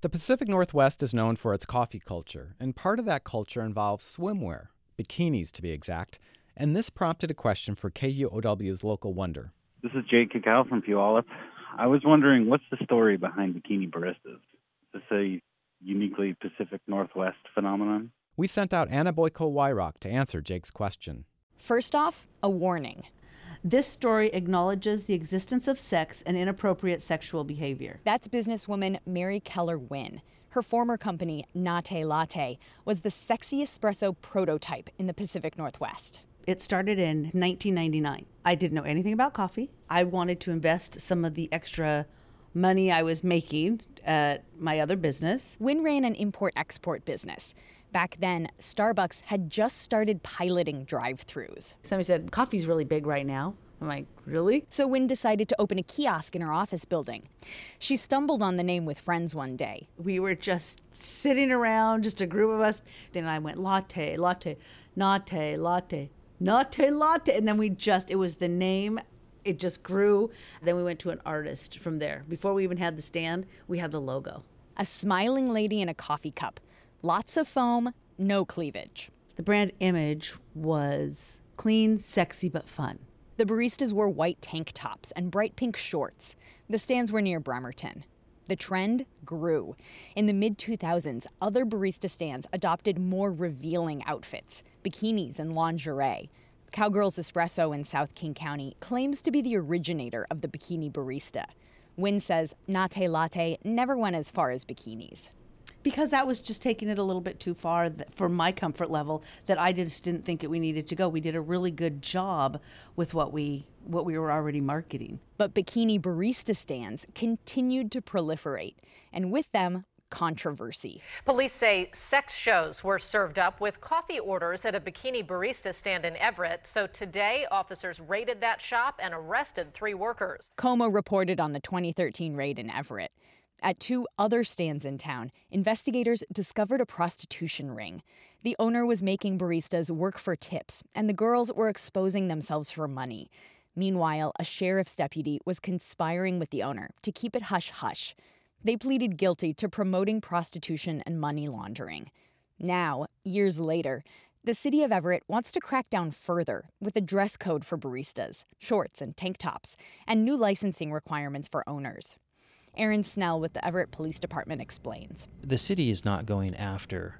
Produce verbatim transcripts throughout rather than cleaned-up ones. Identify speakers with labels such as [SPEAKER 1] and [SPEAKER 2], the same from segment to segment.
[SPEAKER 1] The Pacific Northwest is known for its coffee culture, and part of that culture involves swimwear, bikinis to be exact, and this prompted a question for K U O W's Local Wonder.
[SPEAKER 2] This is Jake Cacao from Puyallup. I was wondering, what's the story behind bikini baristas? Is this a uniquely Pacific Northwest phenomenon?
[SPEAKER 1] We sent out Anna Boyko Wyrock to answer Jake's question.
[SPEAKER 3] First off, a warning.
[SPEAKER 4] This story acknowledges the existence of sex and inappropriate sexual behavior.
[SPEAKER 3] That's businesswoman Mary Keller Wynn. Her former company, Nate Latte, was the sexy espresso prototype in the Pacific Northwest.
[SPEAKER 4] It started in nineteen ninety-nine. I didn't know anything about coffee. I wanted to invest some of the extra money I was making at my other business.
[SPEAKER 3] Wynn ran an import-export business. Back then, Starbucks had just started piloting drive-thrus.
[SPEAKER 4] Somebody said, coffee's really big right now. I'm like, really?
[SPEAKER 3] So Wynn decided to open a kiosk in her office building. She stumbled on the name with friends one day.
[SPEAKER 4] We were just sitting around, just a group of us. Then I went, latte, latte, latte, latte, latte, latte. And then we just, it was the name. It just grew. Then we went to an artist from there. Before we even had the stand, we had the logo.
[SPEAKER 3] A smiling lady in a coffee cup. Lots of foam, no cleavage.
[SPEAKER 4] The brand image was clean, sexy, but fun.
[SPEAKER 3] The baristas wore white tank tops and bright pink shorts. The stands were near Bremerton. The trend grew. In the mid two thousands, other barista stands adopted more revealing outfits, bikinis and lingerie. Cowgirls Espresso in South King County claims to be the originator of the bikini barista. Wynn says Nate Latte never went as far as bikinis.
[SPEAKER 4] Because that was just taking it a little bit too far for my comfort level, that I just didn't think that we needed to go. We did a really good job with what we what we were already marketing.
[SPEAKER 3] But bikini barista stands continued to proliferate, and with them, controversy.
[SPEAKER 5] Police say sex shows were served up with coffee orders at a bikini barista stand in Everett. So today, officers raided that shop and arrested three workers.
[SPEAKER 3] KOMO reported on the twenty thirteen raid in Everett. At two other stands in town, investigators discovered a prostitution ring. The owner was making baristas work for tips, and the girls were exposing themselves for money. Meanwhile, a sheriff's deputy was conspiring with the owner to keep it hush-hush. They pleaded guilty to promoting prostitution and money laundering. Now, years later, the city of Everett wants to crack down further with a dress code for baristas, shorts and tank tops, and new licensing requirements for owners. Aaron Snell with the Everett Police Department explains.
[SPEAKER 6] The city is not going after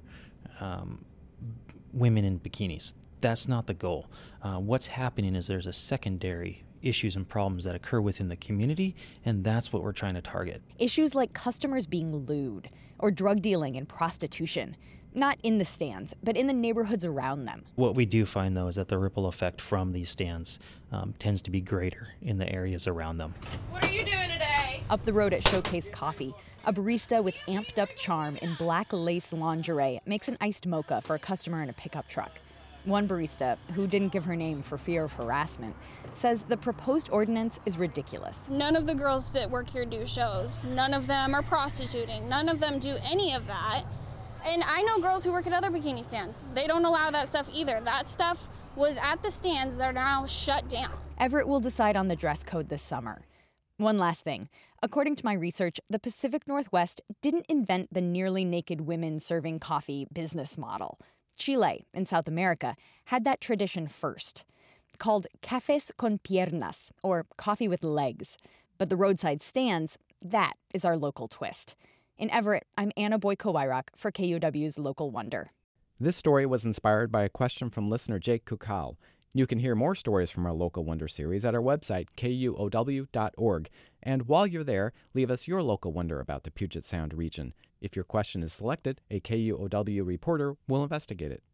[SPEAKER 6] um, women in bikinis. That's not the goal. Uh, what's happening is there's a secondary issues and problems that occur within the community, and that's what we're trying to target.
[SPEAKER 3] Issues like customers being lewd or drug dealing and prostitution. Not in the stands, but in the neighborhoods around them.
[SPEAKER 6] What we do find, though, is that the ripple effect from these stands um, tends to be greater in the areas around them.
[SPEAKER 7] What are you doing today?
[SPEAKER 3] Up the road at Showcase Coffee, a barista with amped-up charm in black lace lingerie makes an iced mocha for a customer in a pickup truck. One barista, who didn't give her name for fear of harassment, says the proposed ordinance is ridiculous.
[SPEAKER 7] None of the girls that work here do shows. None of them are prostituting. None of them do any of that. And I know girls who work at other bikini stands. They don't allow that stuff either. That stuff was at the stands that are now shut down.
[SPEAKER 3] Everett will decide on the dress code this summer. One last thing. According to my research, the Pacific Northwest didn't invent the nearly naked women serving coffee business model. Chile, in South America, had that tradition first. Called cafés con piernas, or coffee with legs. But the roadside stands, that is our local twist. In Everett, I'm Anna Boyko Wyrock for K U W's Local Wonder.
[SPEAKER 1] This story was inspired by a question from listener Jake Kukal. You can hear more stories from our Local Wonder series at our website, K U O W dot org. And while you're there, leave us your local wonder about the Puget Sound region. If your question is selected, a K U O W reporter will investigate it.